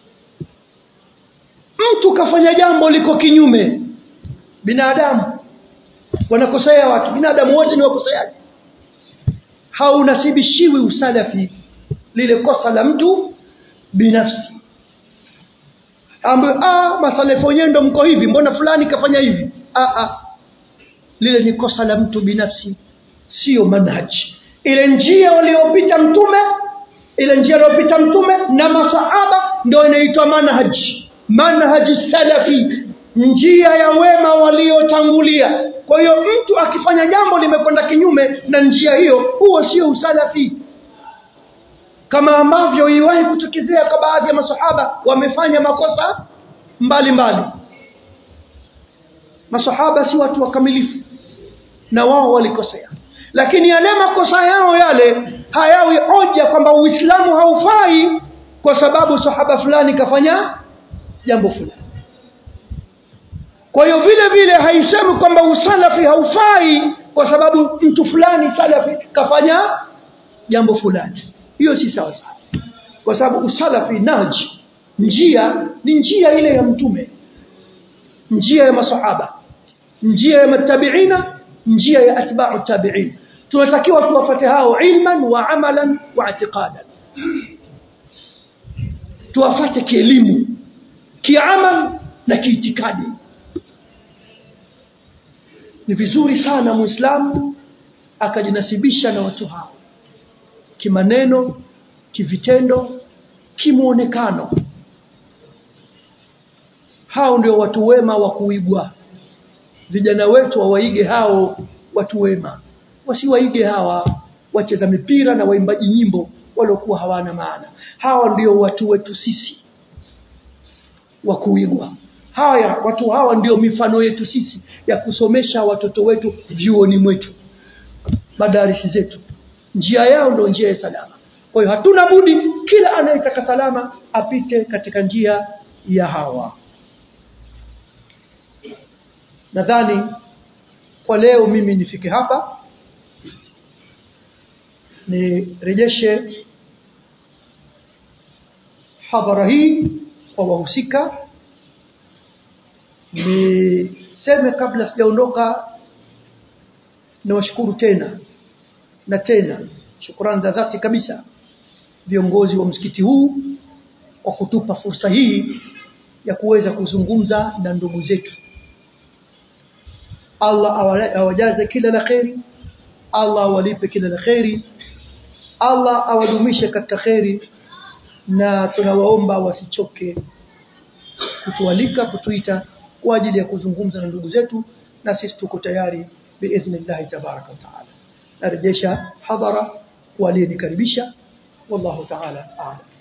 Mtu kafanya jambo liko kinyume, binadamu wanakosea, watu binadamu wote ni wakoseaji, haunasibishiwi usalafi lile kosa la mtu binafsi, ambaye masalafu wenyewe ndio mko hivi, mbona fulani kafanya hivi. Lile ni kosa la mtu binafsi, sio manhaji. Ile njia waliopita mtume na masahaba ndio inaitwa manhaji salafi, njia ya wema waliotangulia. Kwa hiyo mtu akifanya jambo limekwenda kinyume na njia hiyo, huo sio usalafi. Kama ambavyo iwahi kutokezea kwa baadhi ya masahaba wamefanya makosa mbalimbali. Masahaba si watu wakamilifu, na wao walikosea, lakini yale makosa yao yale hayawi hoja kwamba Uislamu haufai kwa sababu sahaba fulani kafanya jambo fulani. Kwa hiyo vile vile haisemi kwamba usalafi haufai kwa sababu mtu fulani salafi kafanya jambo fulani. Hiyo si sawa sawa, kwa sababu usalafi njia ni njia ile ya mtume, njia ya masahaba, njia ya matabiina, njia ya atba'u tabi'in. Tunatakiwa tuwafuate hao ilman wa amalan wa i'tiqadan. Tuwafuate kielimu, kiamal na kiitikadi. Ni vizuri sana Muislamu akajinasibisha na watu hao kimaneno, kivitendo kimuonekano. Hao ndio watu wema wa kuigwa. Vijana wetu waige hao watu wema, wasiwaige hawa wacheza mipira na waimbaji nyimbo waliokuwa hawana maana. Hao ndio watu wetu sisi wa kuigwa. Watu hawa ndio mifano yetu sisi ya kusomesha watoto wetu vyuoni mwetu, madarisi zetu. Njia yao ndio njia ya salama. Kwa hiyo hatuna budi, kila anayetaka salama apite katika njia ya hawa. Nadhani kwa leo mimi nifike hapa, nirejeshe hadhara hii kwa wahusika. Niseme kabla sijaondoka, nawashukuru tena na tena, shukrani za dhati kabisa viongozi wa msikiti huu kwa kutupa fursa hii ya kuweza kuzungumza na ndugu zetu. Allah awajaze kila la kheri, Allah awalipe kila la kheri, Allah awadumishe katika kheri, na tunawaomba wasichoke kutualika, kutuita kwa ajili ya kuzungumza na ndugu zetu, na sisi tuko tayari biidhnillah tabaraka wa taala. Narejesha hadhara waliyenikaribisha. Wallahu taala a'lam.